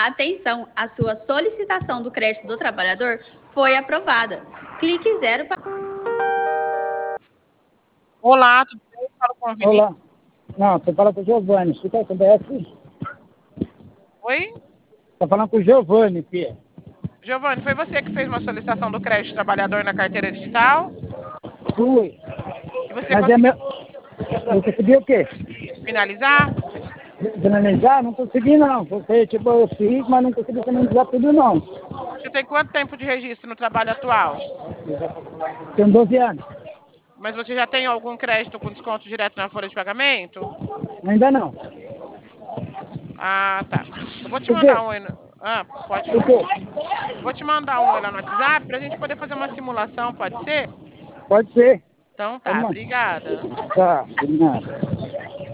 Atenção, a sua solicitação do crédito do trabalhador foi aprovada. Clique 0 para... Olá, tudo bem? Falo com a Vinícius. Olá. Não, você fala com o Giovanni. Você tá com o BS? Oi? Tá falando com o Giovanni, Pia. Giovanni, foi você que fez uma solicitação do crédito trabalhador na carteira digital? Fui. E você Mas conseguiu eu consegui o quê? finalizar? Finalizar? Não consegui, não. Porque, tipo, eu fiz, mas não consegui finalizar tudo, não. Você tem quanto tempo de registro no trabalho atual? Tenho 12 anos. Mas você já tem algum crédito com desconto direto na folha de pagamento? Ainda não. Ah, tá. Eu vou te O quê? mandar um oi. Pode O falar. quê? Vou te mandar um oi lá no WhatsApp pra gente poder fazer uma simulação, pode ser? Pode ser. Então tá, Vamos lá. obrigada. Tá, de nada.